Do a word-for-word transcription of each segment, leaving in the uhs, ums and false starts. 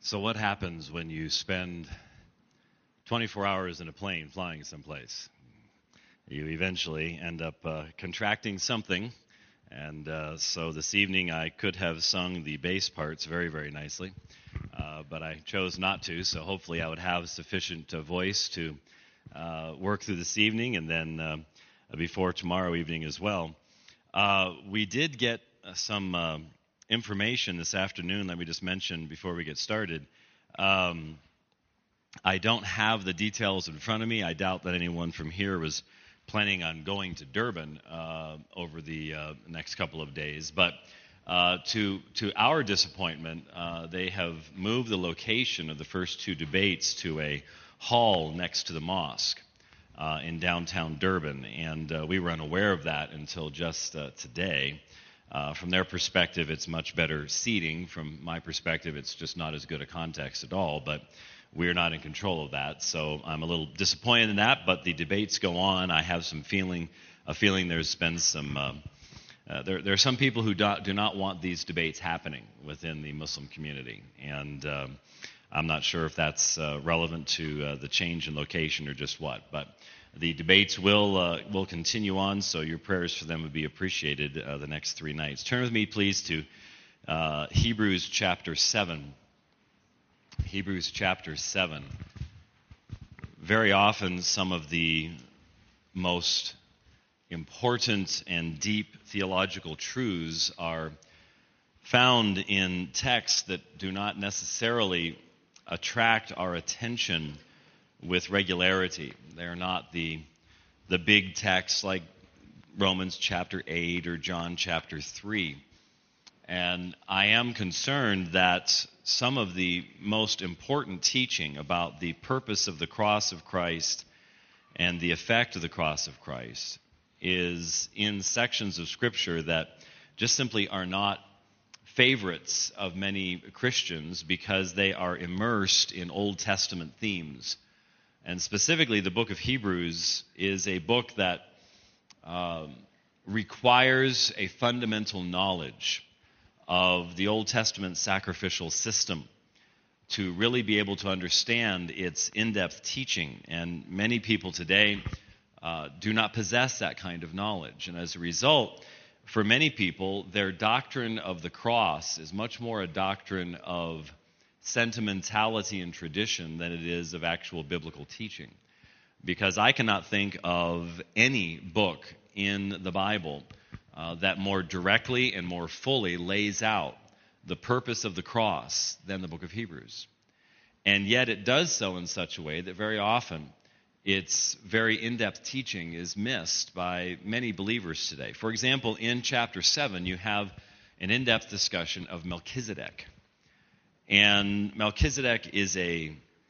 So what happens when you spend twenty-four hours in a plane flying someplace? You eventually end up uh, contracting something, and uh, so this evening I could have sung the bass parts very, very nicely, uh, but I chose not to, so hopefully I would have sufficient uh, voice to uh, work through this evening and then uh, before tomorrow evening as well. Uh, we did get uh, some uh, information this afternoon that we just mentioned before we get started. Um, I don't have the details in front of me. I doubt that anyone from here was planning on going to Durban uh, over the uh, next couple of days. But uh, to to our disappointment, uh, they have moved the location of the first two debates to a hall next to the mosque uh, in downtown Durban. And uh, we were unaware of that until just uh, today. Uh, from their perspective, it's much better seating. From my perspective, it's just not as good a context at all. But we're not in control of that, so I'm a little disappointed in that. But the debates go on. I have some feeling, a feeling there's been some. Uh, uh, there, there are some people who do, do not want these debates happening within the Muslim community, and um, I'm not sure if that's uh, relevant to uh, the change in location or just what. But the debates will uh, will continue on, so your prayers for them would be appreciated uh, the next three nights. Turn with me, please, to uh, Hebrews chapter seven. Hebrews chapter seven. Very often, some of the most important and deep theological truths are found in texts that do not necessarily attract our attention with regularity. They're not the the big texts like Romans chapter eight or John chapter three. And I am concerned that some of the most important teaching about the purpose of the cross of Christ and the effect of the cross of Christ is in sections of Scripture that just simply are not favorites of many Christians because they are immersed in Old Testament themes. And specifically, the book of Hebrews is a book that um, requires a fundamental knowledge of the Old Testament sacrificial system to really be able to understand its in-depth teaching. And many people today uh, do not possess that kind of knowledge. And as a result, for many people, their doctrine of the cross is much more a doctrine of sentimentality and tradition than it is of actual biblical teaching. Because I cannot think of any book in the Bible uh, that more directly and more fully lays out the purpose of the cross than the book of Hebrews. And yet it does so in such a way that very often its very in-depth teaching is missed by many believers today. For example, in chapter seven, you have an in-depth discussion of Melchizedek. And Melchizedek is a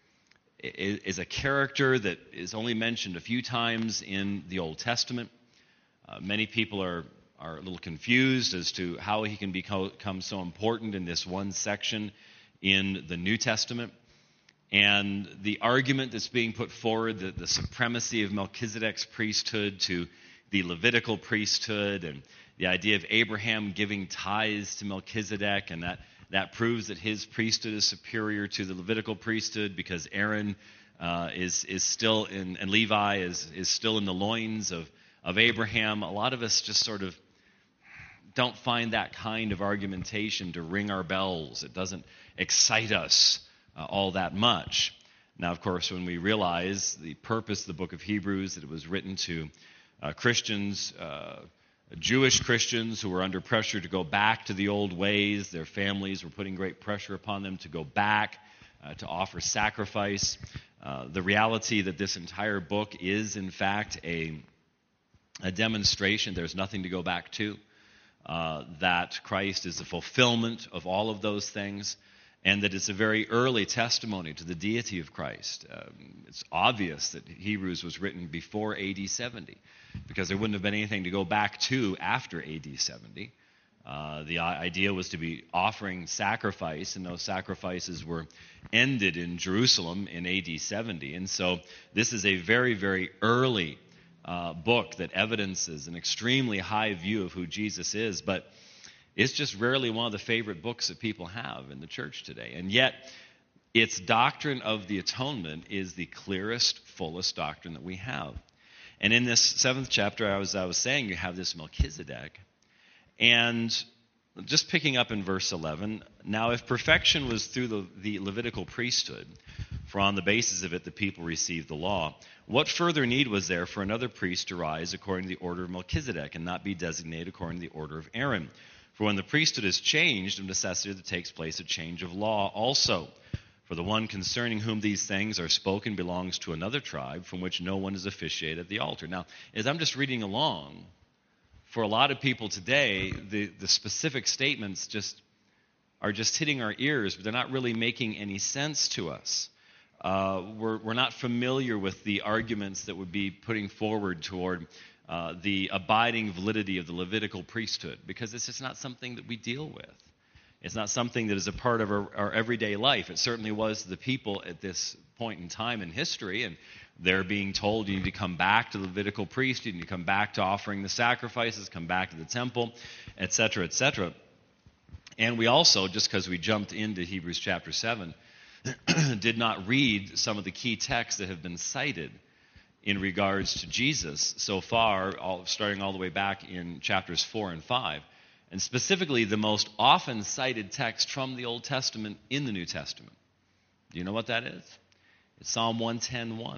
is a character that is only mentioned a few times in the Old Testament. Uh, many people are, are a little confused as to how he can become so important in this one section in the New Testament. And the argument that's being put forward, the, the supremacy of Melchizedek's priesthood to the Levitical priesthood, and the idea of Abraham giving tithes to Melchizedek, and that That proves that his priesthood is superior to the Levitical priesthood because Aaron uh, is is still in, and Levi is is still in the loins of, of Abraham. A lot of us just sort of don't find that kind of argumentation to ring our bells. It doesn't excite us uh, all that much. Now, of course, when we realize the purpose of the book of Hebrews, that it was written to uh, Christians, uh, Jewish Christians who were under pressure to go back to the old ways. Their families were putting great pressure upon them to go back, uh, to offer sacrifice. Uh, the reality that this entire book is, in fact, a, a demonstration. There's nothing to go back to. Uh, that Christ is the fulfillment of all of those things, and that it's a very early testimony to the deity of Christ. Um, it's obvious that Hebrews was written before A D seventy, because there wouldn't have been anything to go back to after A D seventy. Uh, the idea was to be offering sacrifice, and those sacrifices were ended in Jerusalem in A D seventy. And so this is a very, very early uh, book that evidences an extremely high view of who Jesus is, but it's just rarely one of the favorite books that people have in the church today. And yet, its doctrine of the atonement is the clearest, fullest doctrine that we have. And in this seventh chapter, as I was saying, you have this Melchizedek. And just picking up in verse eleven, now if perfection was through the, the Levitical priesthood, for on the basis of it the people received the law, what further need was there for another priest to rise according to the order of Melchizedek and not be designated according to the order of Aaron? For when the priesthood is changed, of necessity there takes place a change of law also. For the one concerning whom these things are spoken belongs to another tribe from which no one is officiated at the altar. Now, as I'm just reading along, for a lot of people today, the, the specific statements just are just hitting our ears, but they're not really making any sense to us. Uh, we're, we're not familiar with the arguments that would be putting forward toward uh, the abiding validity of the Levitical priesthood, because it's just not something that we deal with. It's not something that is a part of our, our everyday life. It certainly was to the people at this point in time in history, and they're being told you need to come back to the Levitical priest, you need to come back to offering the sacrifices, come back to the temple, et cetera, et cetera. And we also, just because we jumped into Hebrews chapter seven, did not read some of the key texts that have been cited in regards to Jesus so far, all, starting all the way back in chapters four and five. And specifically, the most often cited text from the Old Testament in the New Testament. Do you know what that is? It's Psalm one ten one.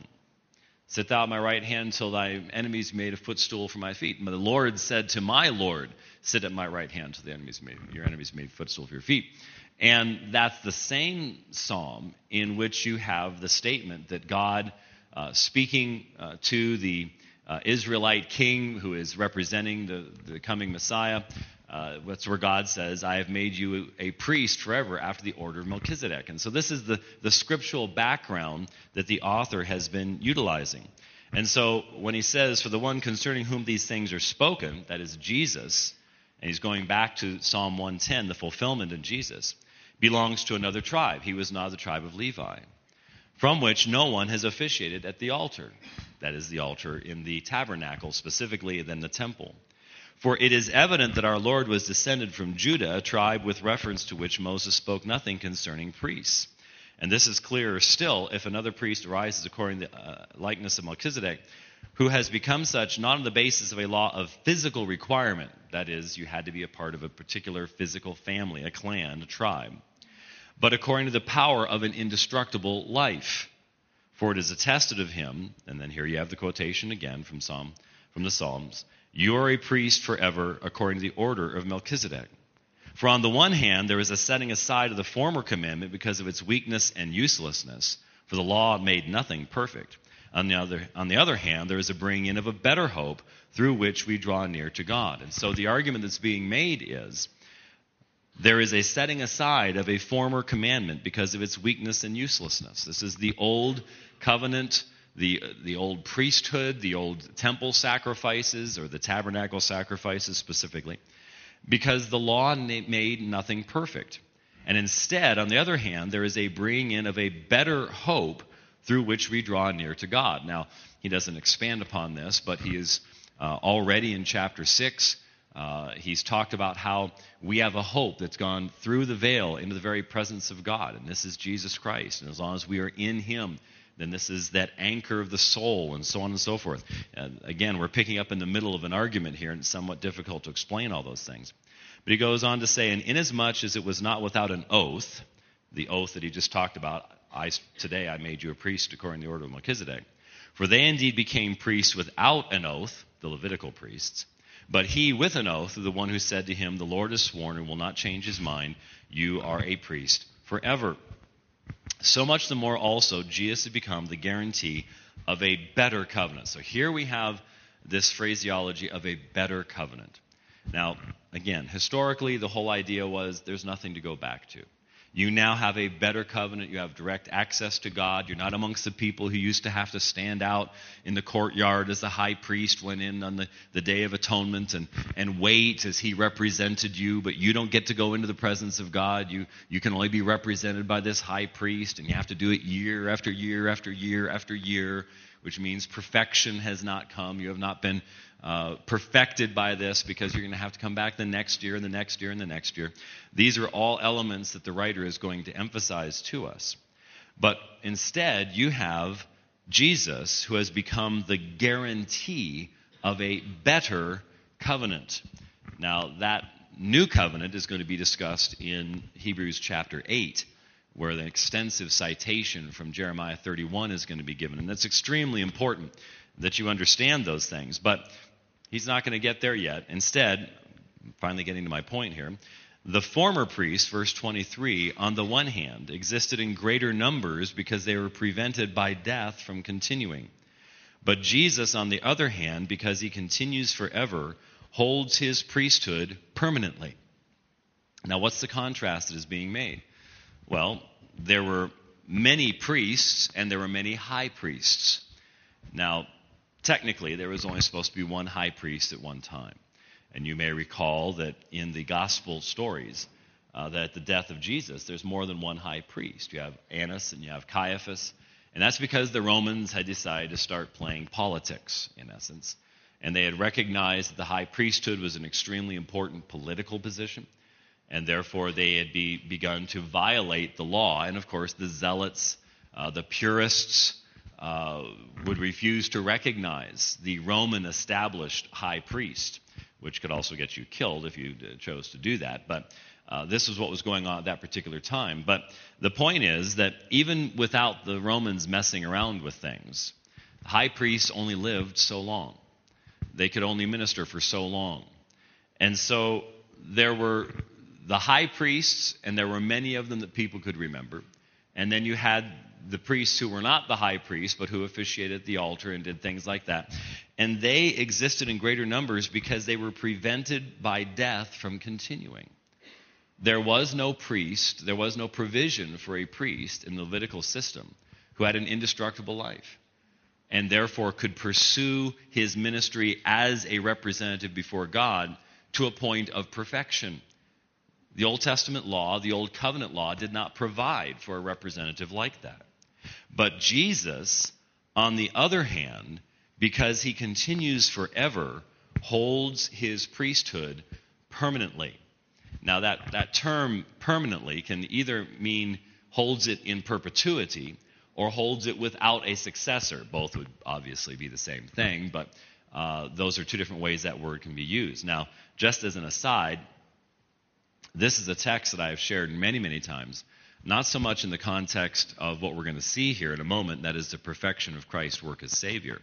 Sit thou at my right hand till thy enemies made a footstool for my feet. And the Lord said to my Lord, sit at my right hand till the enemies made, your enemies made a footstool for your feet. And that's the same psalm in which you have the statement that God, uh, speaking uh, to the uh, Israelite king who is representing the, the coming Messiah, uh, that's where God says, I have made you a priest forever after the order of Melchizedek. And so this is the, the scriptural background that the author has been utilizing. And so when he says, for the one concerning whom these things are spoken, that is Jesus, and he's going back to Psalm one ten, the fulfillment in Jesus, belongs to another tribe. He was not the tribe of Levi, from which no one has officiated at the altar. That is the altar in the tabernacle, specifically than the temple. For it is evident that our Lord was descended from Judah, a tribe with reference to which Moses spoke nothing concerning priests. And this is clearer still if another priest arises according to the uh, likeness of Melchizedek, who has become such not on the basis of a law of physical requirement, that is, you had to be a part of a particular physical family, a clan, a tribe, but according to the power of an indestructible life. For it is attested of him, and then here you have the quotation again from Psalm, from the Psalms, you are a priest forever according to the order of Melchizedek. For on the one hand, there is a setting aside of the former commandment because of its weakness and uselessness, for the law made nothing perfect. On the other, on the other hand, there is a bringing in of a better hope through which we draw near to God. And so the argument that's being made is there is a setting aside of a former commandment because of its weakness and uselessness. This is the old covenant, the, the old priesthood, the old temple sacrifices, or the tabernacle sacrifices specifically, because the law made nothing perfect. And instead, on the other hand, there is a bringing in of a better hope through which we draw near to God. Now, he doesn't expand upon this, but he is uh, already in chapter six. Uh, he's talked about how we have a hope that's gone through the veil into the very presence of God, and this is Jesus Christ. And as long as we are in him, then this is that anchor of the soul, and so on and so forth. And again, we're picking up in the middle of an argument here, and it's somewhat difficult to explain all those things. But he goes on to say, and inasmuch as it was not without an oath, the oath that he just talked about, I, today I made you a priest according to the order of Melchizedek, for they indeed became priests without an oath, the Levitical priests, but he with an oath, the one who said to him, the Lord has sworn and will not change his mind, you are a priest forever. So much the more also Jesus has become the guarantee of a better covenant. So here we have this phraseology of a better covenant. Now, again, historically, the whole idea was there's nothing to go back to. You now have a better covenant. You have direct access to God. You're not amongst the people who used to have to stand out in the courtyard as the high priest went in on the, the Day of Atonement and, and wait as he represented you, but you don't get to go into the presence of God. You, you can only be represented by this high priest, and you have to do it year after year after year after year, which means perfection has not come. You have not been uh, perfected by this because you're going to have to come back the next year and the next year and the next year. These are all elements that the writer is going to emphasize to us. But instead, you have Jesus, who has become the guarantee of a better covenant. Now, that new covenant is going to be discussed in Hebrews chapter eight, where the extensive citation from Jeremiah thirty-one is going to be given. And that's extremely important that you understand those things. But he's not going to get there yet. Instead, finally getting to my point here, the former priests, verse twenty-three, on the one hand, existed in greater numbers because they were prevented by death from continuing. But Jesus, on the other hand, because he continues forever, holds his priesthood permanently. Now, what's the contrast that is being made? Well, there were many priests and there were many high priests. Now, technically, there was only supposed to be one high priest at one time. And you may recall that in the gospel stories, uh, that at the death of Jesus, there's more than one high priest. You have Annas and you have Caiaphas. And that's because the Romans had decided to start playing politics, in essence. And they had recognized that the high priesthood was an extremely important political position. And therefore, they had be, begun to violate the law. And of course, the zealots, uh, the purists, uh, would refuse to recognize the Roman established high priest, which could also get you killed if you chose to do that. But uh, this is what was going on at that particular time. But the point is that even without the Romans messing around with things, high priests only lived so long. They could only minister for so long. And so there were the high priests, and there were many of them that people could remember. And then you had the priests who were not the high priests, but who officiated at the altar and did things like that. And they existed in greater numbers because they were prevented by death from continuing. There was no priest, there was no provision for a priest in the Levitical system who had an indestructible life, and therefore could pursue his ministry as a representative before God to a point of perfection. The Old Testament law, the Old Covenant law, did not provide for a representative like that. But Jesus, on the other hand, because he continues forever, holds his priesthood permanently. Now, that, that term permanently can either mean holds it in perpetuity or holds it without a successor. Both would obviously be the same thing, but uh, those are two different ways that word can be used. Now, just as an aside, this is a text that I have shared many, many times, not so much in the context of what we're going to see here in a moment, that is the perfection of Christ's work as Savior.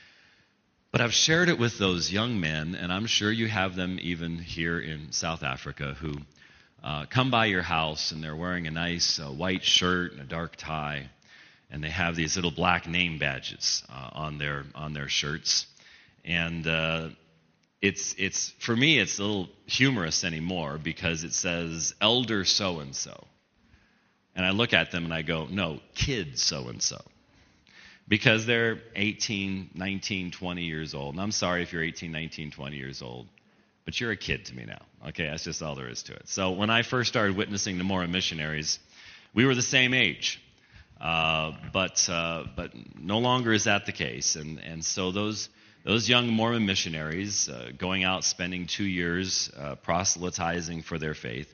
But I've shared it with those young men, and I'm sure you have them even here in South Africa, who uh, come by your house and they're wearing a nice uh, white shirt and a dark tie, and they have these little black name badges uh, on their on their shirts. And uh, it's it's for me, it's a little humorous anymore because it says Elder so-and-so. And I look at them and I go, no, kid so-and-so. Because they're eighteen, nineteen, twenty years old. And I'm sorry if you're eighteen, nineteen, twenty years old, but you're a kid to me now. Okay, that's just all there is to it. So when I first started witnessing the Mormon missionaries, we were the same age. Uh, but uh, but no longer is that the case. And, and so those those young Mormon missionaries uh, going out, spending two years uh, proselytizing for their faith,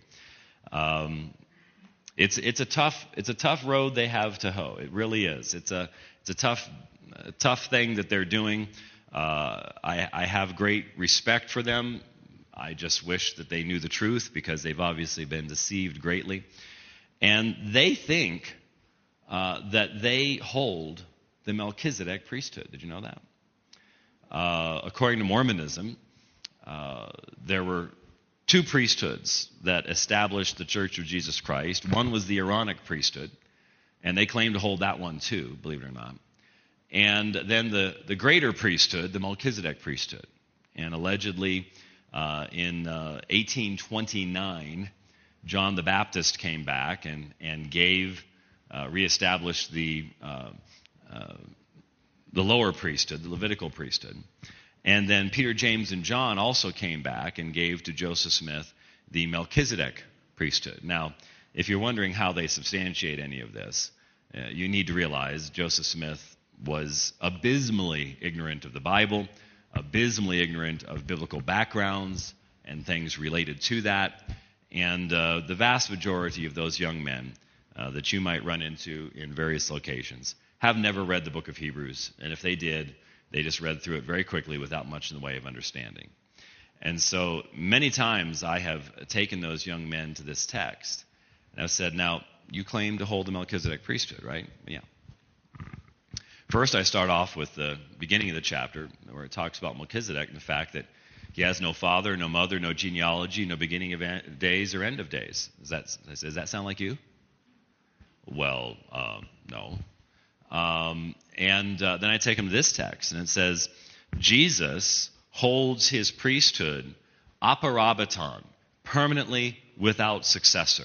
um, It's it's a tough it's a tough road they have to hoe. It really is. It's a it's a tough a tough thing that they're doing. Uh, I I have great respect for them. I just wish that they knew the truth because they've obviously been deceived greatly, and they think uh, that they hold the Melchizedek priesthood. Did you know that? Uh, according to Mormonism, uh, there were two priesthoods that established the Church of Jesus Christ. One was the Aaronic priesthood, and they claim to hold that one too, believe it or not. And then the, the greater priesthood, the Melchizedek priesthood. And allegedly uh, in uh, eighteen twenty-nine, John the Baptist came back and, and gave, uh, reestablished the, uh, uh, the lower priesthood, the Levitical priesthood. And then Peter, James, and John also came back and gave to Joseph Smith the Melchizedek priesthood. Now, if you're wondering how they substantiate any of this, uh, you need to realize Joseph Smith was abysmally ignorant of the Bible, abysmally ignorant of biblical backgrounds and things related to that. And uh, the vast majority of those young men uh, that you might run into in various locations have never read the book of Hebrews, and if they did, they just read through it very quickly without much in the way of understanding. And so many times I have taken those young men to this text, and I've said, now, you claim to hold the Melchizedek priesthood, right? Yeah. First, I start off with the beginning of the chapter where it talks about Melchizedek and the fact that he has no father, no mother, no genealogy, no beginning of days or end of days. Does that, does that sound like you? Well, uh, no. Um, and uh, then I take him to this text, and it says, Jesus holds his priesthood aparabaton, permanently without successor.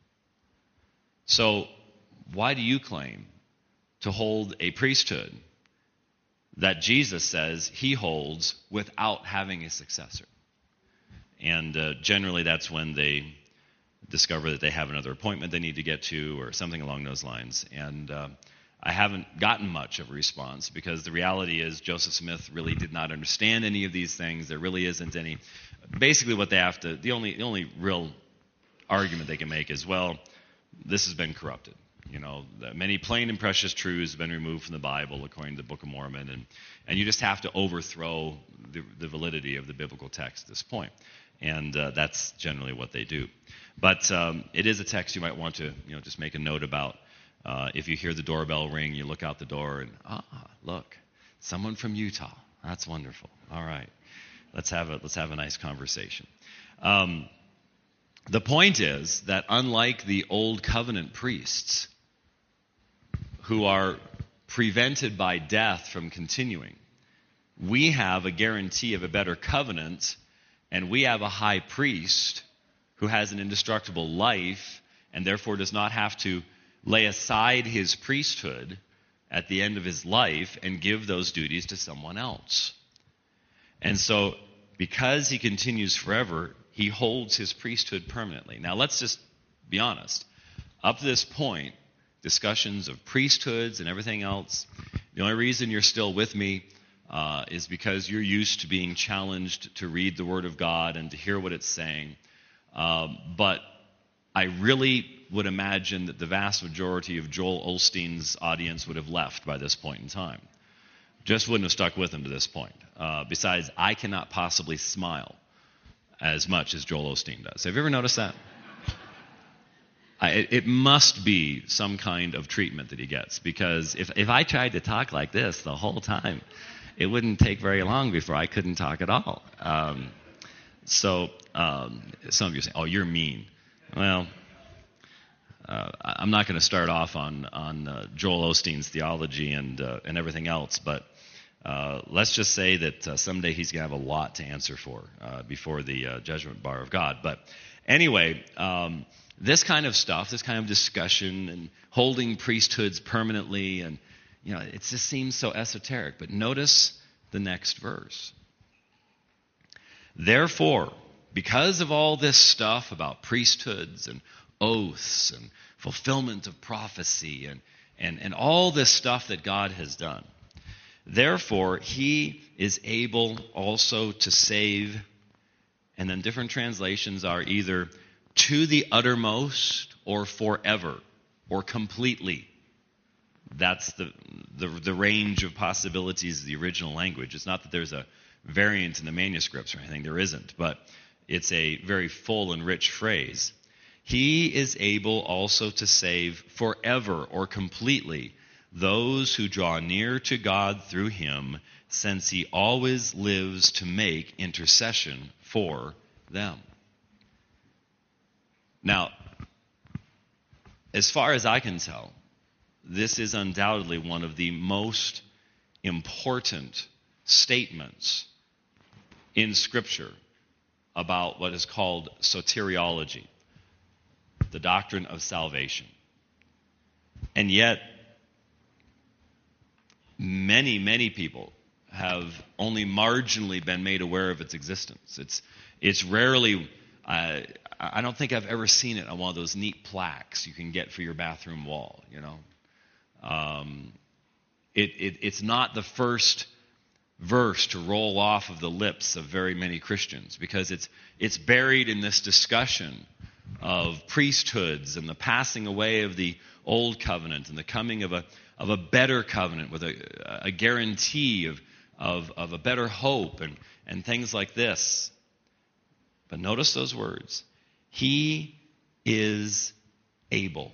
So why do you claim to hold a priesthood that Jesus says he holds without having a successor? And uh, generally that's when they discover that they have another appointment they need to get to or something along those lines. And uh, I haven't gotten much of a response because the reality is Joseph Smith really did not understand any of these things. There really isn't any. Basically what they have to, the only, the only real argument they can make is, well, this has been corrupted. You know, many plain and precious truths have been removed from the Bible according to the Book of Mormon, and, and you just have to overthrow the, the validity of the biblical text at this point. And uh, that's generally what they do. But um, it is a text you might want to, you know, just make a note about. Uh, if you hear the doorbell ring, you look out the door and, ah, look, someone from Utah. That's wonderful. All right, let's have a let's have a nice conversation. Um, the point is that unlike the old covenant priests, who are prevented by death from continuing, we have a guarantee of a better covenant, and we have a high priest who has an indestructible life and therefore does not have to lay aside his priesthood at the end of his life and give those duties to someone else. And so, because he continues forever, he holds his priesthood permanently. Now, let's just be honest. Up to this point, discussions of priesthoods and everything else, the only reason you're still with me uh, is because you're used to being challenged to read the Word of God and to hear what it's saying. Um, but I really would imagine that the vast majority of Joel Osteen's audience would have left by this point in time. Just wouldn't have stuck with him to this point. Uh, besides, I cannot possibly smile as much as Joel Osteen does. Have you ever noticed that? I, it, it must be some kind of treatment that he gets, because if, if I tried to talk like this the whole time, it wouldn't take very long before I couldn't talk at all. Um, so um, some of you say, oh, you're mean. Well, uh, I'm not going to start off on, on uh, Joel Osteen's theology and, uh, and everything else, but uh, let's just say that uh, someday he's going to have a lot to answer for uh, before the uh, judgment bar of God. But anyway, um, this kind of stuff, this kind of discussion and holding priesthoods permanently, and you know, it just seems so esoteric. But notice the next verse. Therefore, because of all this stuff about priesthoods and oaths and fulfillment of prophecy and, and, and all this stuff that God has done, therefore he is able also to save, and then different translations are either to the uttermost or forever or completely. That's the, the the range of possibilities of the original language. It's not that there's a variant in the manuscripts or anything. There isn't, but it's a very full and rich phrase. He is able also to save forever or completely those who draw near to God through him, since he always lives to make intercession for them. Now, as far as I can tell, this is undoubtedly one of the most important statements in Scripture about what is called soteriology, the doctrine of salvation. And yet, many, many people have only marginally been made aware of its existence. It's, it's rarely... Uh, I don't think I've ever seen it on one of those neat plaques you can get for your bathroom wall, you know. Um, it, it, it's not the first verse to roll off of the lips of very many Christians, because it's it's buried in this discussion of priesthoods and the passing away of the old covenant and the coming of a of a better covenant with a, a guarantee of, of, of a better hope and, and things like this. But notice those words. He is able.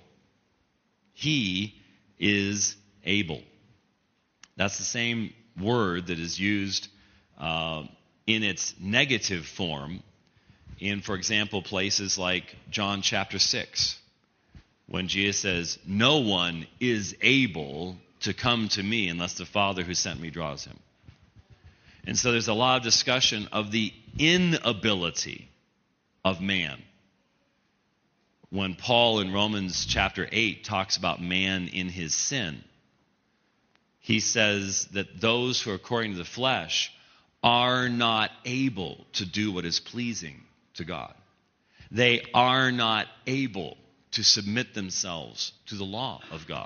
He is able. That's the same word that is used uh, in its negative form in, for example, places like John chapter six, when Jesus says, "No one is able to come to me unless the Father who sent me draws him." And so there's a lot of discussion of the inability of man. When Paul in Romans chapter eight talks about man in his sin, he says that those who are according to the flesh are not able to do what is pleasing to God. They are not able to submit themselves to the law of God.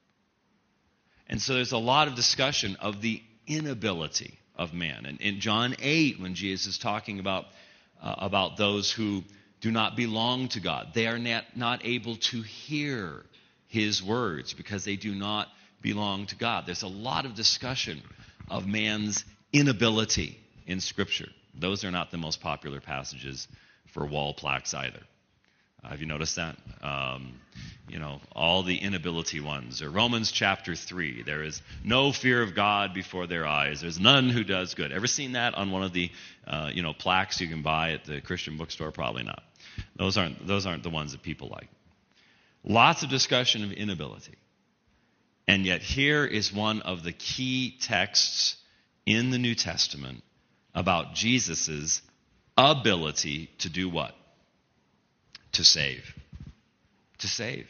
And so there's a lot of discussion of the inability of man. And in John eight, when Jesus is talking about, uh, about those who do not belong to God, they are not, not able to hear his words because they do not belong to God. There's a lot of discussion of man's inability in Scripture. Those are not the most popular passages for wall plaques either. Uh, have you noticed that? Um, you know, all the inability ones. Or Romans chapter three, there is no fear of God before their eyes. There's none who does good. Ever seen that on one of the, uh, you know, plaques you can buy at the Christian bookstore? Probably not. Those aren't, those aren't the ones that people like. Lots of discussion of inability. And yet here is one of the key texts in the New Testament about Jesus' ability to do what? To save. To save.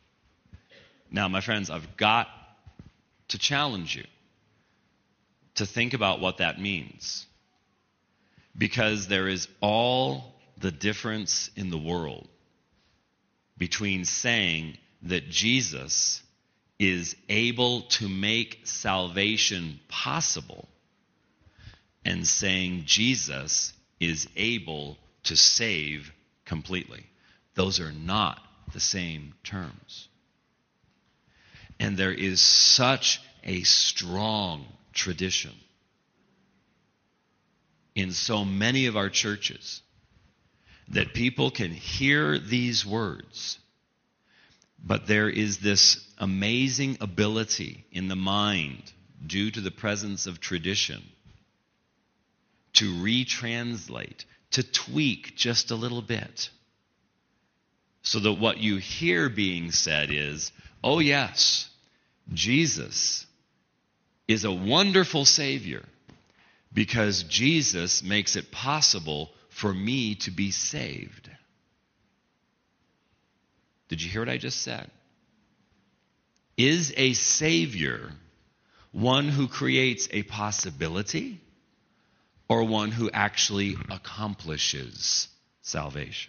Now, my friends, I've got to challenge you to think about what that means. Because there is all the difference in the world between saying that Jesus is able to make salvation possible and saying Jesus is able to save completely. Those are not the same terms. And there is such a strong tradition in so many of our churches that people can hear these words, but there is this amazing ability in the mind, due to the presence of tradition, to retranslate, to tweak just a little bit. So that what you hear being said is, oh yes, Jesus is a wonderful Savior because Jesus makes it possible for me to be saved. Did you hear what I just said? Is a Savior one who creates a possibility or one who actually accomplishes salvation?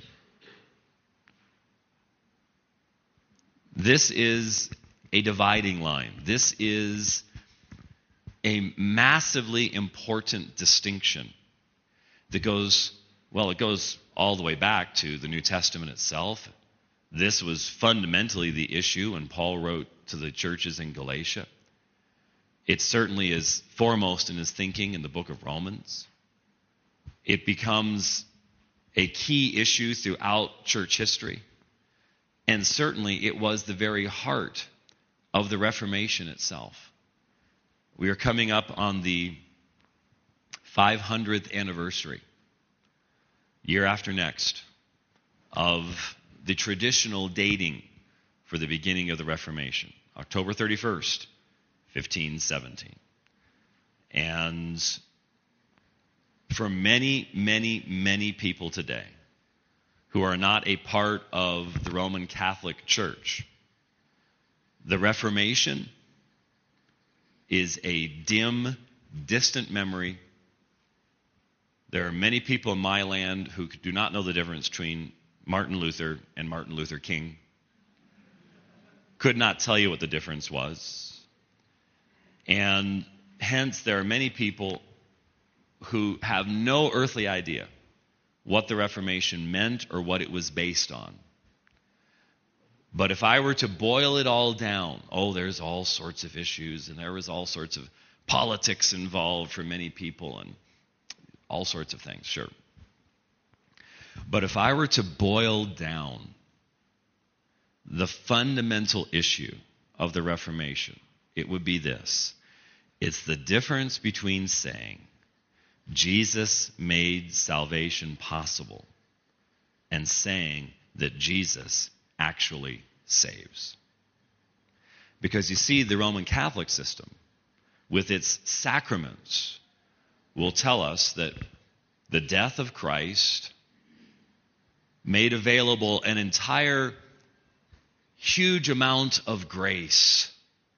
This is a dividing line. This is a massively important distinction that goes, well, it goes all the way back to the New Testament itself. This was fundamentally the issue when Paul wrote to the churches in Galatia. It certainly is foremost in his thinking in the book of Romans. It becomes a key issue throughout church history. And certainly it was the very heart of the Reformation itself. We are coming up on the five hundredth anniversary, year after next, of the traditional dating for the beginning of the Reformation, October thirty-first, fifteen seventeen. And for many, many, many people today who are not a part of the Roman Catholic Church, the Reformation is a dim, distant memory. There are many people in my land who do not know the difference between Martin Luther and Martin Luther King. Could not tell you what the difference was. And hence there are many people who have no earthly idea what the Reformation meant or what it was based on. But if I were to boil it all down, oh, there's all sorts of issues, and there was all sorts of politics involved for many people, and all sorts of things, sure. But if I were to boil down the fundamental issue of the Reformation, it would be this. It's the difference between saying Jesus made salvation possible and saying that Jesus actually saves. Because you see, the Roman Catholic system, with its sacraments, will tell us that the death of Christ made available an entire huge amount of grace.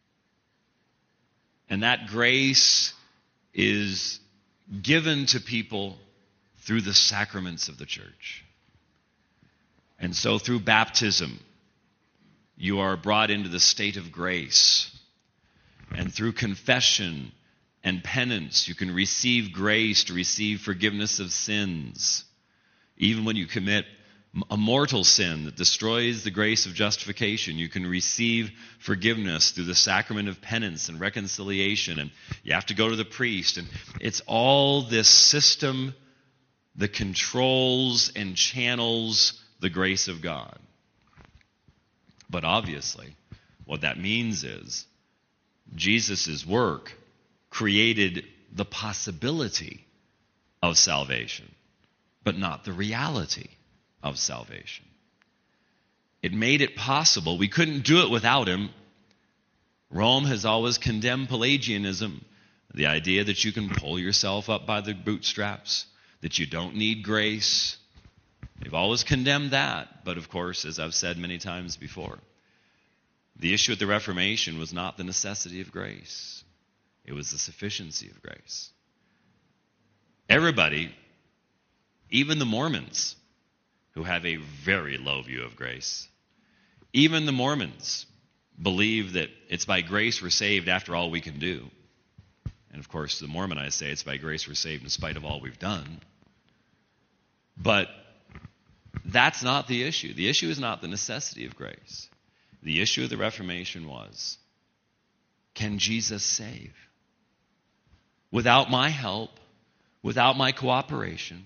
And that grace is given to people through the sacraments of the church. And so through baptism, you are brought into the state of grace. And through confession and penance, you can receive grace to receive forgiveness of sins. Even when you commit a mortal sin that destroys the grace of justification, you can receive forgiveness through the sacrament of penance and reconciliation, and you have to go to the priest. And it's all this system that controls and channels the grace of God. But obviously, what that means is Jesus' work created the possibility of salvation, but not the reality of salvation. It made it possible. We couldn't do it without him. Rome has always condemned Pelagianism, the idea that you can pull yourself up by the bootstraps, that you don't need grace. They've always condemned that. But of course, as I've said many times before, the issue at the Reformation was not the necessity of grace. It was the sufficiency of grace. Everybody, even the Mormons, who have a very low view of grace, even the Mormons believe that it's by grace we're saved after all we can do. And of course, the Mormonites say it's by grace we're saved in spite of all we've done. But that's not the issue. The issue is not the necessity of grace. The issue of the Reformation was, can Jesus save? Without my help, without my cooperation.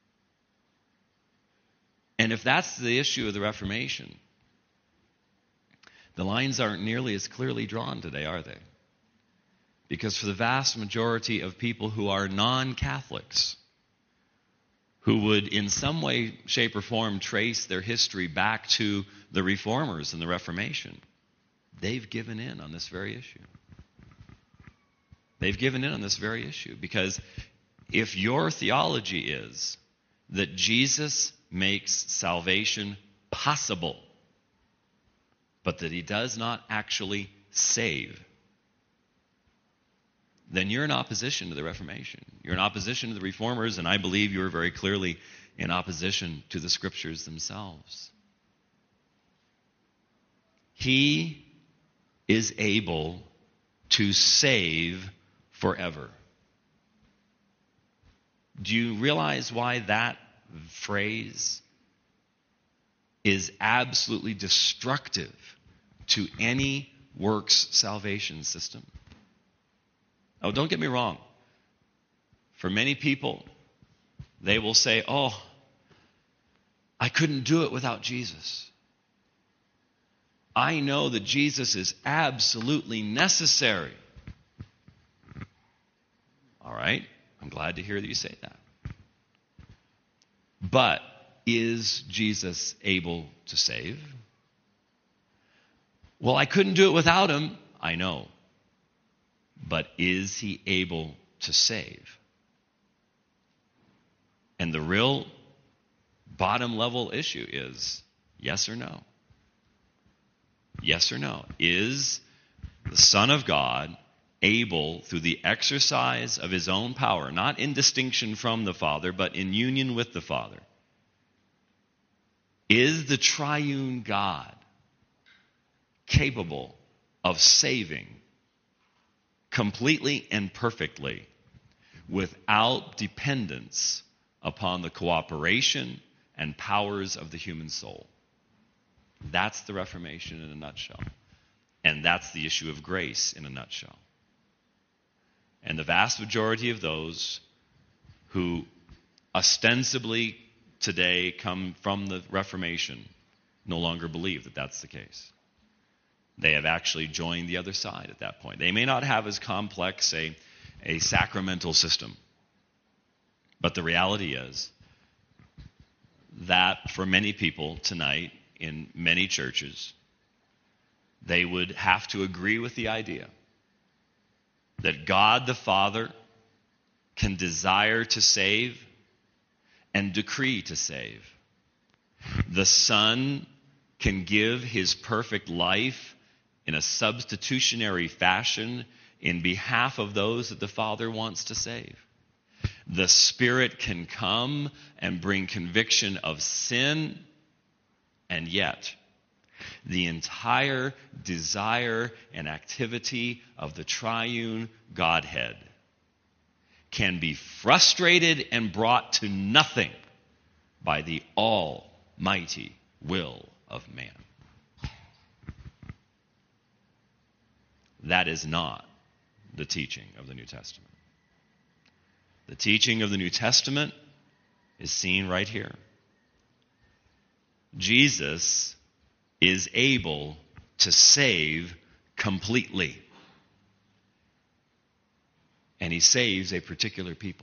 And if that's the issue of the Reformation, the lines aren't nearly as clearly drawn today, are they? Because for the vast majority of people who are non-Catholics, who would in some way, shape, or form trace their history back to the Reformers and the Reformation, they've given in on this very issue. They've given in on this very issue. Because if your theology is that Jesus makes salvation possible, but that he does not actually save, then you're in opposition to the Reformation. You're in opposition to the Reformers, and I believe you're very clearly in opposition to the Scriptures themselves. He is able to save forever. Do you realize why that phrase is absolutely destructive to any works salvation system? Oh, don't get me wrong. For many people, they will say, oh, I couldn't do it without Jesus. I know that Jesus is absolutely necessary. All right, I'm glad to hear that you say that. But is Jesus able to save? Well, I couldn't do it without him. I know. But is he able to save? And the real bottom level issue is yes or no. Yes or no. Is the Son of God able, through the exercise of his own power, not in distinction from the Father, but in union with the Father, is the triune God capable of saving completely and perfectly without dependence upon the cooperation and powers of the human soul. That's the Reformation in a nutshell. And that's the issue of grace in a nutshell. And the vast majority of those who ostensibly today come from the Reformation no longer believe that that's the case. They have actually joined the other side at that point. They may not have as complex a, a sacramental system, but the reality is that for many people tonight in many churches, they would have to agree with the idea that God the Father can desire to save and decree to save. The Son can give his perfect life in a substitutionary fashion in behalf of those that the Father wants to save. The Spirit can come and bring conviction of sin, and yet the entire desire and activity of the triune Godhead can be frustrated and brought to nothing by the almighty will of man. That is not the teaching of the New Testament. The teaching of the New Testament is seen right here. Jesus is able to save completely. And he saves a particular people.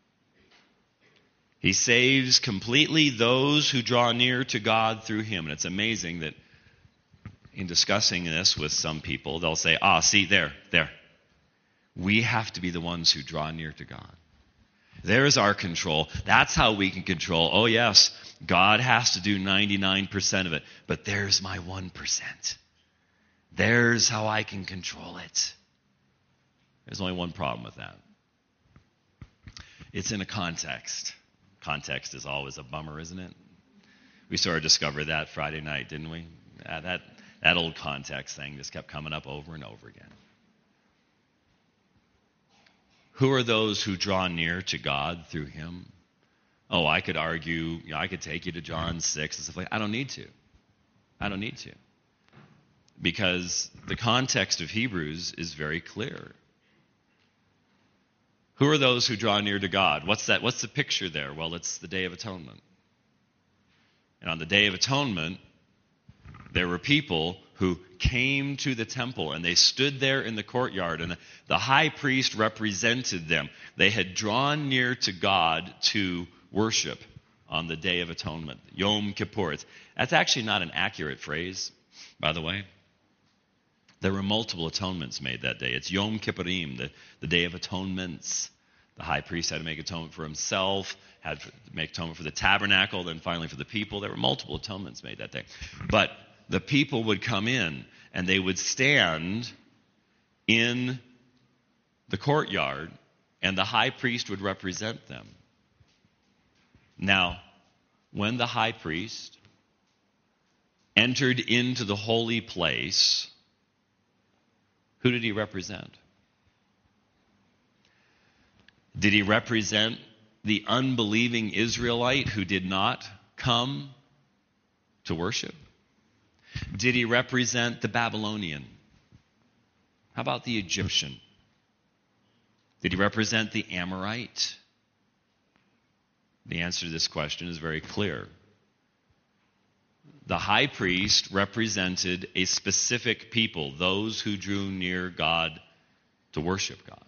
He saves completely those who draw near to God through him. And it's amazing that in discussing this with some people, they'll say, ah, see, there, there. We have to be the ones who draw near to God. There's our control. That's how we can control. Oh, yes, God has to do ninety-nine percent of it, but there's my one percent. There's how I can control it. There's only one problem with that. It's in a context. Context is always a bummer, isn't it? We sort of discovered that Friday night, didn't we? Uh, that, that old context thing just kept coming up over and over again. Who are those who draw near to God through him? Oh, I could argue, you know, I could take you to John six and stuff like that. I don't need to. I don't need to. Because the context of Hebrews is very clear. Who are those who draw near to God? What's that? What's the picture there? Well, it's the Day of Atonement. And on the Day of Atonement, there were people who came to the temple and they stood there in the courtyard, and the high priest represented them. They had drawn near to God to worship on the Day of Atonement, Yom Kippur. That's actually not an accurate phrase, by the way. There were multiple atonements made that day. It's Yom Kippurim, the, the Day of Atonements. The high priest had to make atonement for himself, had to make atonement for the tabernacle, then finally for the people. There were multiple atonements made that day. But the people would come in and they would stand in the courtyard, and the high priest would represent them. Now, when the high priest entered into the holy place, who did he represent? Did he represent the unbelieving Israelite who did not come to worship? Did he represent the Babylonian? How about the Egyptian? Did he represent the Amorite? The answer to this question is very clear. The high priest represented a specific people, those who drew near God to worship God.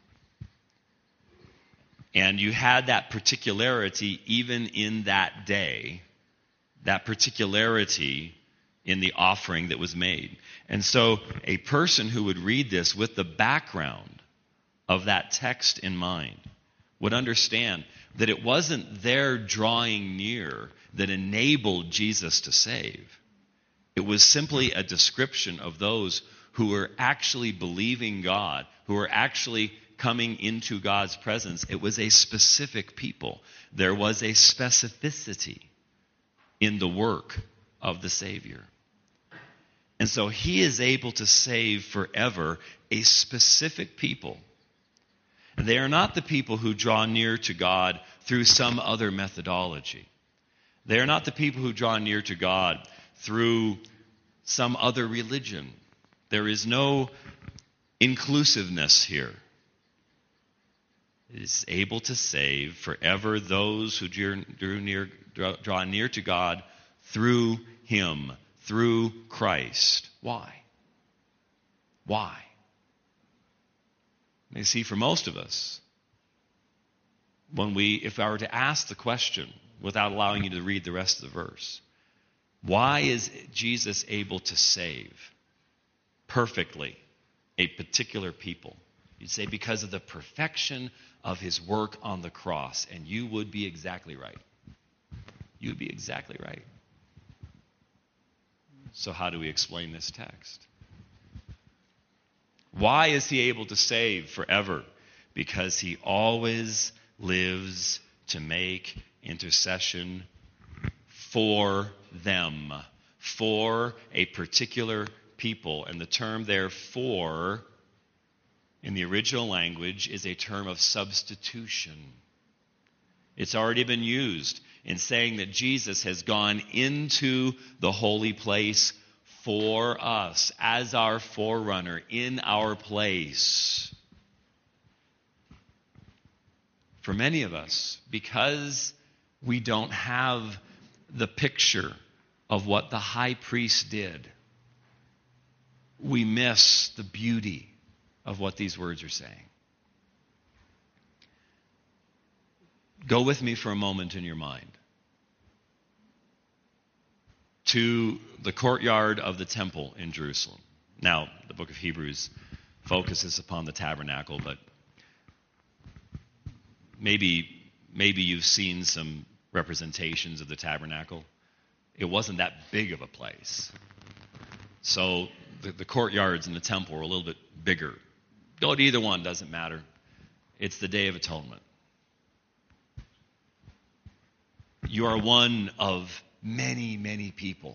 And you had that particularity even in that day, that particularity in the offering that was made. And so a person who would read this with the background of that text in mind would understand that it wasn't their drawing near that enabled Jesus to save. It was simply a description of those who were actually believing God, who were actually coming into God's presence. It was a specific people. There was a specificity in the work of the Savior. And so he is able to save forever a specific people. And they are not the people who draw near to God through some other methodology. They are not the people who draw near to God through some other religion. There is no inclusiveness here. It is able to save forever those who drew near, draw near to God through him, through Christ. Why? Why? You see, for most of us, when we, if I were to ask the question, without allowing you to read the rest of the verse, why is Jesus able to save perfectly a particular people? You'd say because of the perfection of his work on the cross, and you would be exactly right. You would be exactly right. So how do we explain this text? Why is he able to save forever? Because he always lives to make intercession for them, for a particular people. And the term there, for, in the original language, is a term of substitution. It's already been used in saying that Jesus has gone into the holy place for us, as our forerunner, in our place. For many of us, because we don't have the picture of what the high priest did, we miss the beauty of what these words are saying. Go with me for a moment in your mind to the courtyard of the temple in Jerusalem. Now, the book of Hebrews focuses upon the tabernacle, but maybe maybe you've seen some representations of the tabernacle. It wasn't that big of a place. So the, the courtyards in the temple were a little bit bigger. Go to either one, doesn't matter. It's the Day of Atonement. You are one of many, many people.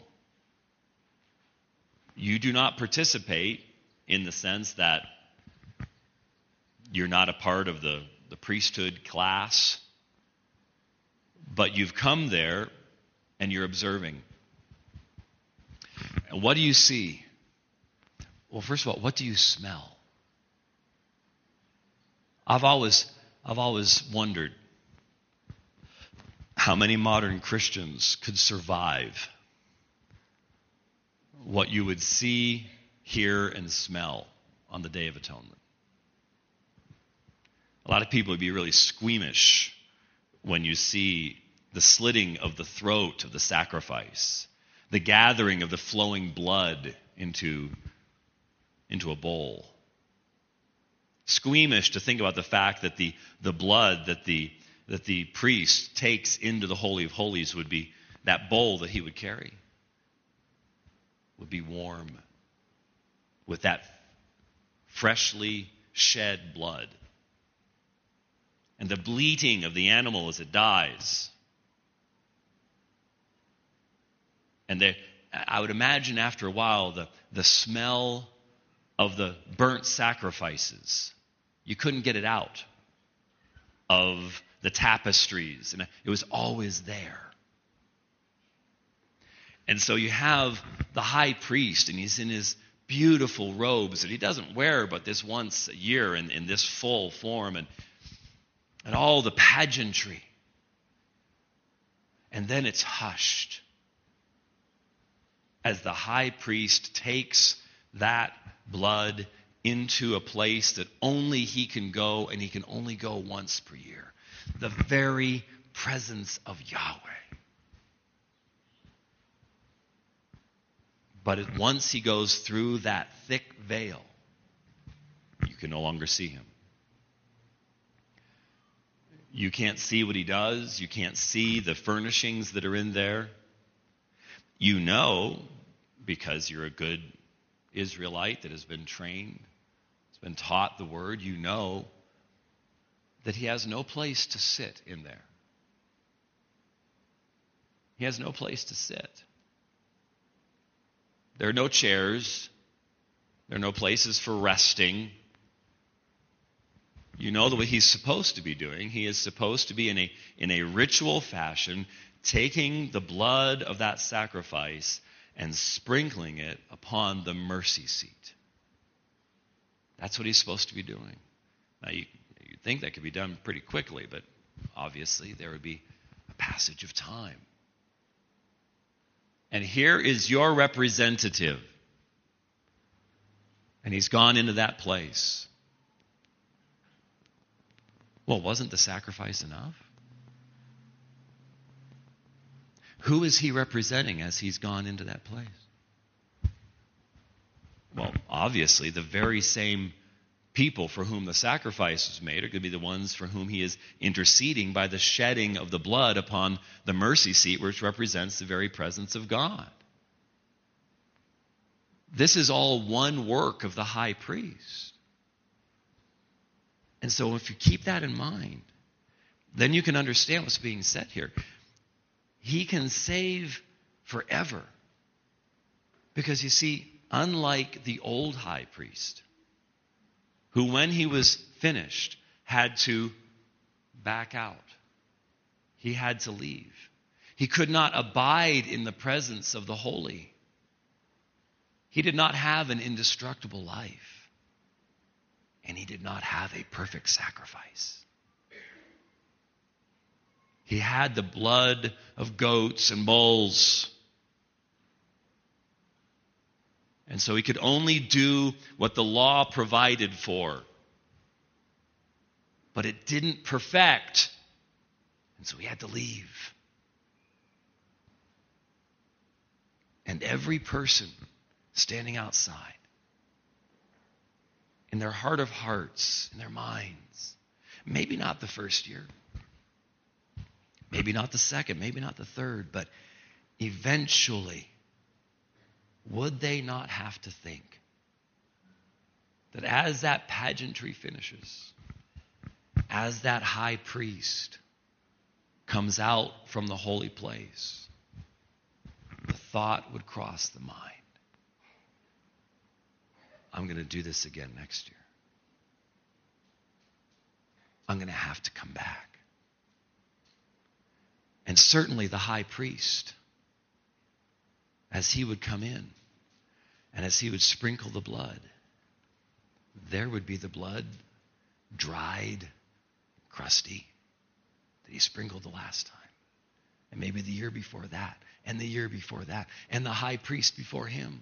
You do not participate in the sense that you're not a part of the, the priesthood class, but you've come there and you're observing. And what do you see? Well, first of all, what do you smell? I've always, I've always wondered how many modern Christians could survive what you would see, hear, and smell on the Day of Atonement. A lot of people would be really squeamish when you see the slitting of the throat of the sacrifice, the gathering of the flowing blood into, into a bowl. Squeamish to think about the fact that the, the blood that the that the priest takes into the Holy of Holies would be, that bowl that he would carry would be warm with that freshly shed blood. And the bleating of the animal as it dies. And the, I would imagine after a while the, the smell of the burnt sacrifices, you couldn't get it out of the tapestries, and it was always there. And so you have the high priest, and he's in his beautiful robes that he doesn't wear but this once a year in, in this full form, and, and all the pageantry. And then it's hushed as the high priest takes that blood into a place that only he can go, and he can only go once per year. The very presence of Yahweh. But it, once he goes through that thick veil, you can no longer see him. You can't see what he does. You can't see the furnishings that are in there. You know, because you're a good Israelite that has been trained, has been taught the word, you know that he has no place to sit in there. He has no place to sit. There are no chairs. There are no places for resting. You know the way he's supposed to be doing. He is supposed to be in a, in a ritual fashion, taking the blood of that sacrifice and sprinkling it upon the mercy seat. That's what he's supposed to be doing. Now, you, you'd think that could be done pretty quickly, but obviously there would be a passage of time. And here is your representative. And he's gone into that place. Well, wasn't the sacrifice enough? Who is he representing as he's gone into that place? Well, obviously, the very same people for whom the sacrifice was made are going to be the ones for whom he is interceding by the shedding of the blood upon the mercy seat, which represents the very presence of God. This is all one work of the high priest. And so if you keep that in mind, then you can understand what's being said here. He can save forever. Because you see, unlike the old high priest, who when he was finished had to back out, he had to leave. He could not abide in the presence of the holy. He did not have an indestructible life. And he did not have a perfect sacrifice. He had the blood of goats and bulls. And so he could only do what the law provided for. But it didn't perfect. And so he had to leave. And every person standing outside, in their heart of hearts, in their minds, maybe not the first year, maybe not the second, maybe not the third, but eventually, would they not have to think that as that pageantry finishes, as that high priest comes out from the holy place, the thought would cross the mind, I'm going to do this again next year. I'm going to have to come back. And certainly the high priest, as he would come in and as he would sprinkle the blood, there would be the blood dried, crusty, that he sprinkled the last time. And maybe the year before that, and the year before that, and the high priest before him.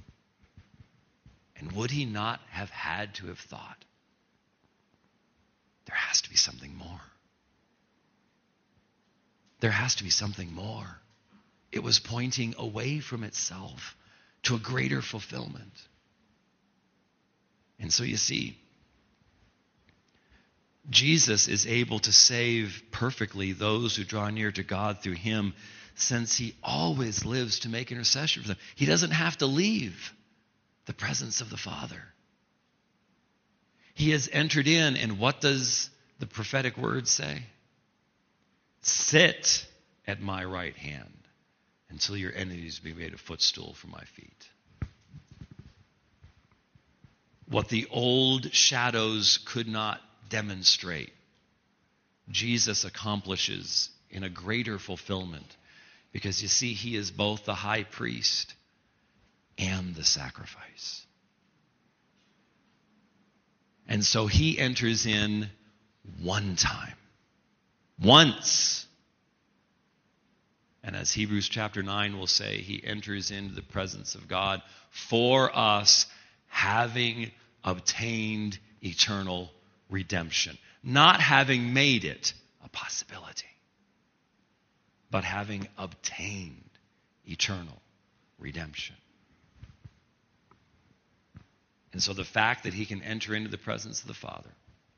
And would he not have had to have thought, there has to be something more. There has to be something more. It was pointing away from itself to a greater fulfillment. And so you see, Jesus is able to save perfectly those who draw near to God through him, since he always lives to make intercession for them. He doesn't have to leave the presence of the Father. He has entered in, and what does the prophetic word say? Sit at my right hand until your enemies be made a footstool for my feet. What the old shadows could not demonstrate, Jesus accomplishes in a greater fulfillment, because you see, he is both the high priest and the sacrifice. And so he enters in one time. Once. And as Hebrews chapter nine will say, he enters into the presence of God for us, having obtained eternal redemption. Not having made it a possibility, but having obtained eternal redemption. And so the fact that he can enter into the presence of the Father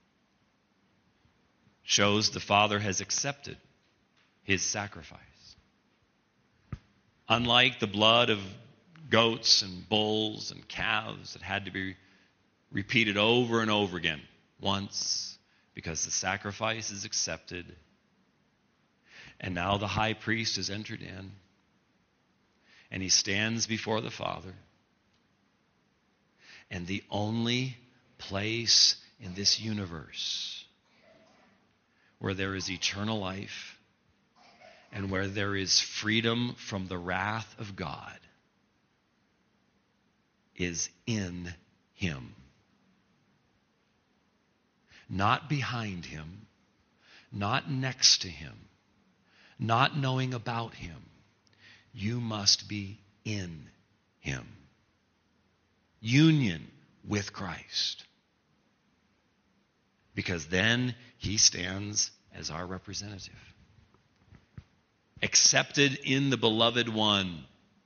shows the Father has accepted his sacrifice. Unlike the blood of goats and bulls and calves that had to be repeated over and over again, once, because the sacrifice is accepted, and now the high priest has entered in, and he stands before the Father. And the only place in this universe where there is eternal life and where there is freedom from the wrath of God is in him. Not behind him, not next to him, not knowing about him. You must be in him. Union with Christ. Because then he stands as our representative. Accepted in the beloved one.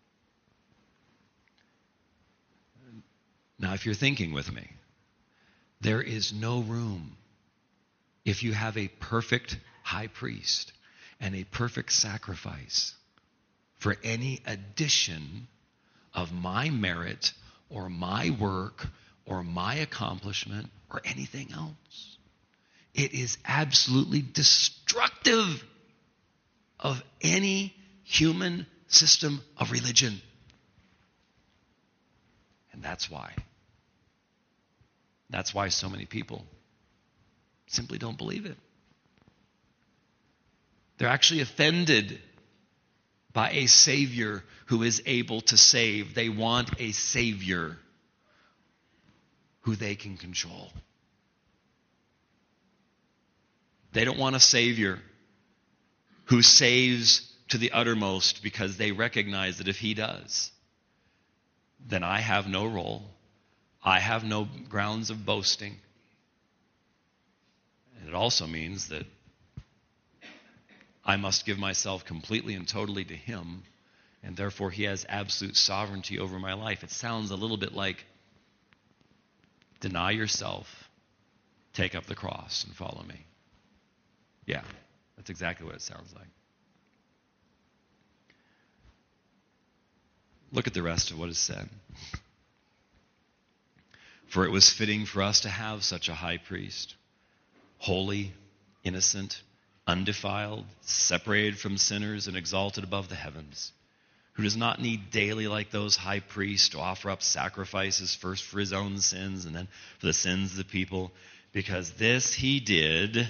Now, if you're thinking with me, there is no room if you have a perfect high priest and a perfect sacrifice for any addition of my merit or my work or my accomplishment or anything else. It is absolutely destructive of any human system of religion. And that's why. That's why so many people simply don't believe it. They're actually offended by a Savior who is able to save. They want a Savior who they can control. They don't want a Savior who saves to the uttermost because they recognize that if he does, then I have no role. I have no grounds of boasting. And it also means that I must give myself completely and totally to him, and therefore he has absolute sovereignty over my life. It sounds a little bit like deny yourself, take up the cross, and follow me. Yeah, that's exactly what it sounds like. Look at the rest of what is said. For it was fitting for us to have such a high priest, holy, innocent, undefiled, separated from sinners, and exalted above the heavens, who does not need daily, like those high priests, to offer up sacrifices first for his own sins and then for the sins of the people, because this he did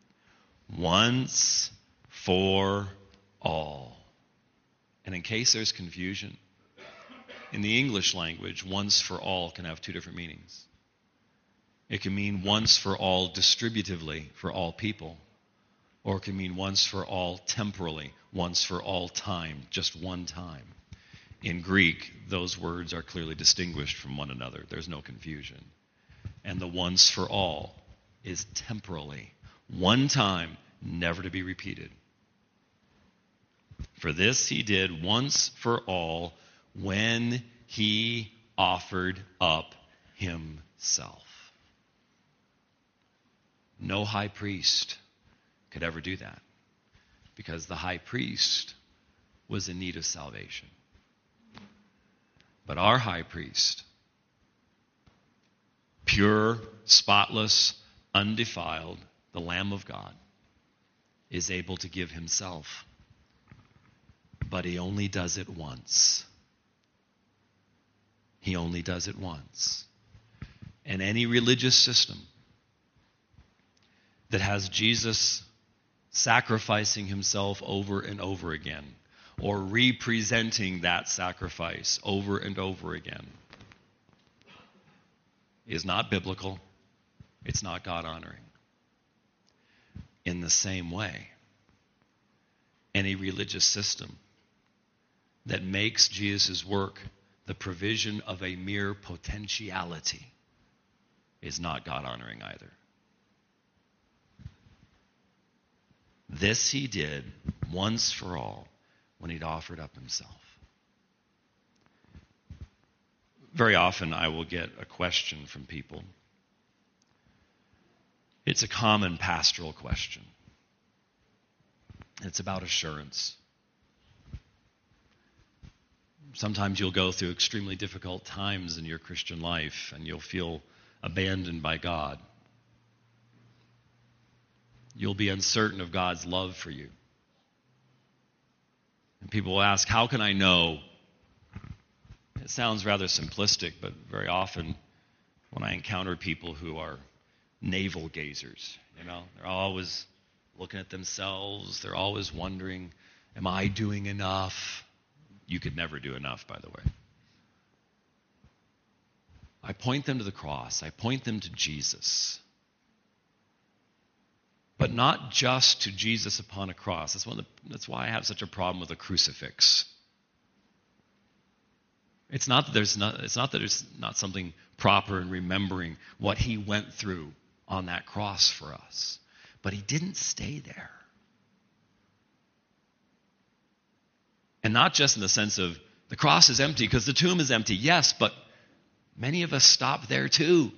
once for all. And in case there's confusion, in the English language, once for all can have two different meanings. It can mean once for all distributively for all people, or it can mean once for all temporally, once for all time, just one time. In Greek, those words are clearly distinguished from one another. There's no confusion. And the once for all is temporally, one time, never to be repeated. For this he did once for all when he offered up himself. No high priest could ever do that, because the high priest was in need of salvation. But our high priest, pure, spotless, undefiled, the Lamb of God, is able to give himself. But he only does it once. He only does it once. And any religious system that has Jesus sacrificing himself over and over again, or representing that sacrifice over and over again, is not biblical. It's not God-honoring. In the same way, any religious system that makes Jesus' work the provision of a mere potentiality is not God-honoring either. This he did once for all when he'd offered up himself. Very often I will get a question from people. It's a common pastoral question. It's about assurance. Sometimes you'll go through extremely difficult times in your Christian life and you'll feel abandoned by God. You'll be uncertain of God's love for you. And people will ask, how can I know? It sounds rather simplistic, but very often when I encounter people who are navel gazers. You know, they're always looking at themselves. They're always wondering, am I doing enough? You could never do enough, by the way. I point them to the cross. I point them to Jesus. But not just to Jesus upon a cross. That's, one of the, that's why I have such a problem with a crucifix. It's not that there's not, it's not that there's not something proper in remembering what he went through on that cross for us. But he didn't stay there. And not just in the sense of the cross is empty because the tomb is empty. Yes, but many of us stop there too.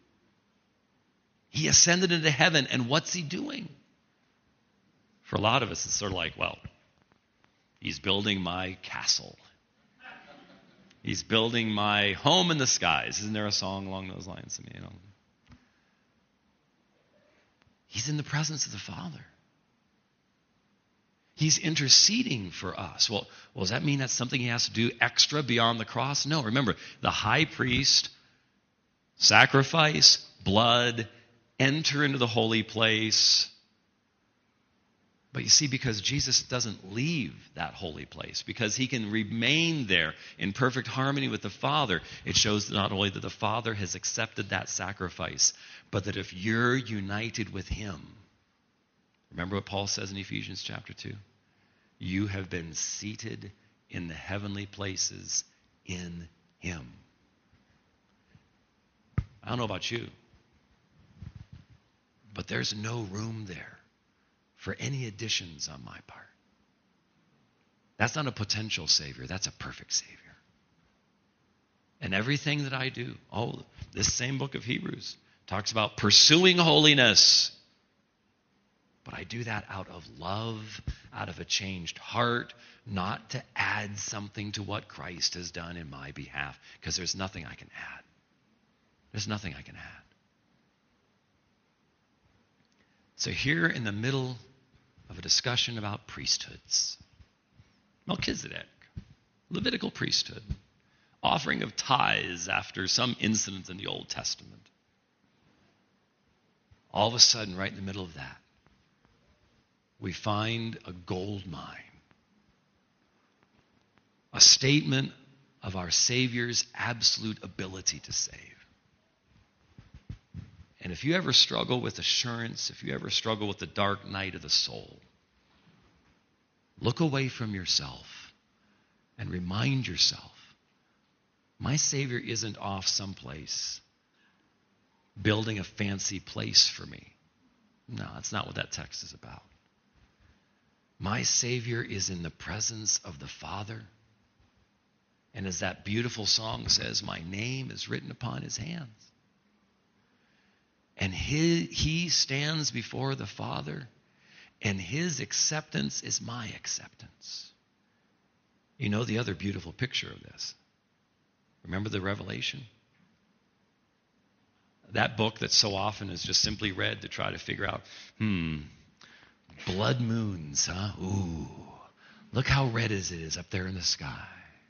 He ascended into heaven, and what's he doing? For a lot of us, it's sort of like, well, he's building my castle. He's building my home in the skies. Isn't there a song along those lines? I mean, you know, he's in the presence of the Father. He's interceding for us. Well, well, does that mean that's something he has to do extra beyond the cross? No. Remember, the high priest, sacrifice, blood, enter into the holy place. But you see, because Jesus doesn't leave that holy place, because he can remain there in perfect harmony with the Father, it shows not only that the Father has accepted that sacrifice, but that if you're united with him, remember what Paul says in Ephesians chapter two? You have been seated in the heavenly places in him. I don't know about you, but there's no room there for any additions on my part. That's not a potential Savior. That's a perfect Savior. And everything that I do, oh, this same book of Hebrews talks about pursuing holiness. But I do that out of love, out of a changed heart, not to add something to what Christ has done in my behalf, because there's nothing I can add. There's nothing I can add. So here in the middle of a discussion about priesthoods, Melchizedek, Levitical priesthood, offering of tithes after some incident in the Old Testament. All of a sudden, right in the middle of that, we find a gold mine, a statement of our Savior's absolute ability to save. And if you ever struggle with assurance, if you ever struggle with the dark night of the soul, look away from yourself and remind yourself, my Savior isn't off someplace building a fancy place for me. No, that's not what that text is about. My Savior is in the presence of the Father. And as that beautiful song says, my name is written upon his hands. And he, he stands before the Father, and his acceptance is my acceptance. You know the other beautiful picture of this. Remember the Revelation? That book that so often is just simply read to try to figure out, hmm, blood moons, huh? Ooh, look how red it is up there in the sky.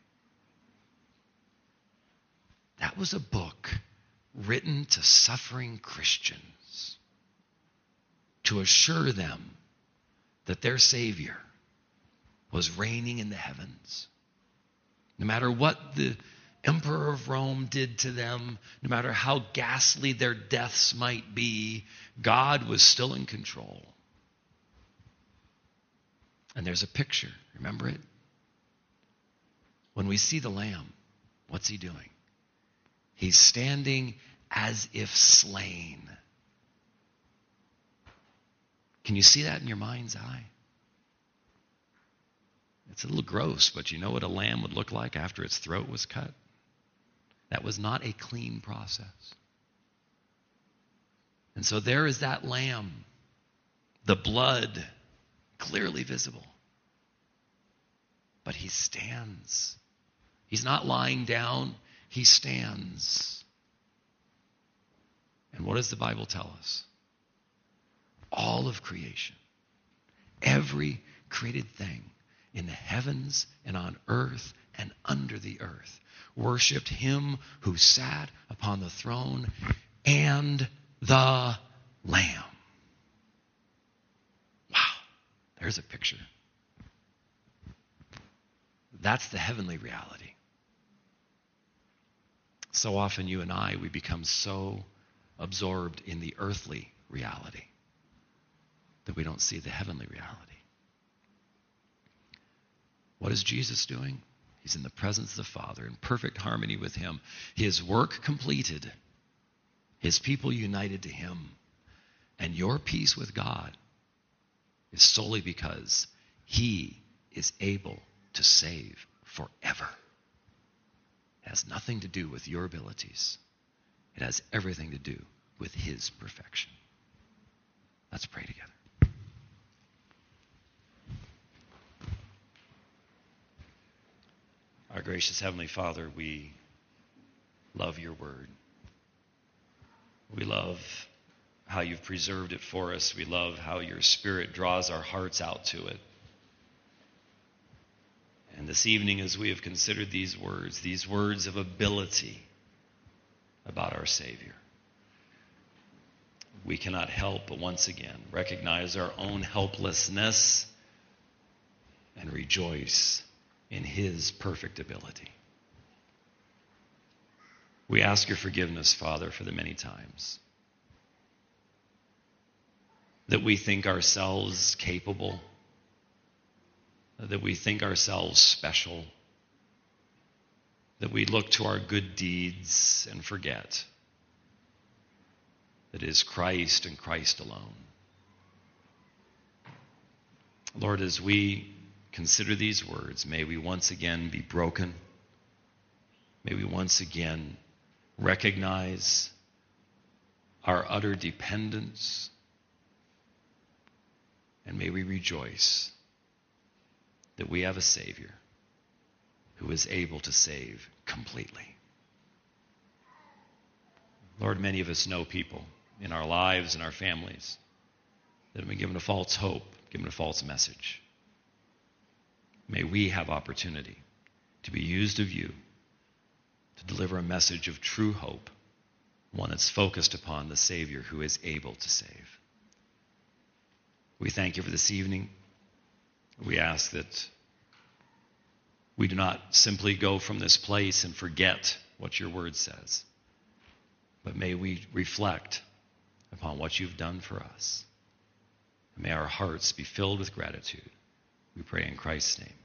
That was a book written to suffering Christians to assure them that their Savior was reigning in the heavens. No matter what the Emperor of Rome did to them, no matter how ghastly their deaths might be, God was still in control. And there's a picture, remember it? When we see the Lamb, what's he doing? He's standing as if slain. Can you see that in your mind's eye? It's a little gross, but you know what a lamb would look like after its throat was cut? That was not a clean process. And so there is that lamb, the blood clearly visible. But he stands. He's not lying down. He stands. And what does the Bible tell us? All of creation, every created thing in the heavens and on earth and under the earth worshipped him who sat upon the throne and the Lamb. Wow, there's a picture. That's the heavenly reality. So often you and I, we become so absorbed in the earthly reality that we don't see the heavenly reality. What is Jesus doing? He's in the presence of the Father, in perfect harmony with him. His work completed. His people united to him. And your peace with God is solely because he is able to save forever. It has nothing to do with your abilities. It has everything to do with his perfection. Let's pray together. Our gracious Heavenly Father, we love your word. We love how you've preserved it for us. We love how your Spirit draws our hearts out to it. And this evening, as we have considered these words, these words of ability about our Savior, we cannot help but once again recognize our own helplessness and rejoice in his perfect ability. We ask your forgiveness, Father, for the many times that we think ourselves capable, that we think ourselves special, that we look to our good deeds and forget that it is Christ and Christ alone. Lord, as we consider these words, may we once again be broken. May we once again recognize our utter dependence. And may we rejoice that we have a Savior who is able to save completely. Lord, many of us know people in our lives and our families that have been given a false hope, given a false message. May we have opportunity to be used of you to deliver a message of true hope, one that's focused upon the Savior who is able to save. We thank you for this evening. We ask that we do not simply go from this place and forget what your word says, but may we reflect upon what you've done for us. May our hearts be filled with gratitude. We pray in Christ's name.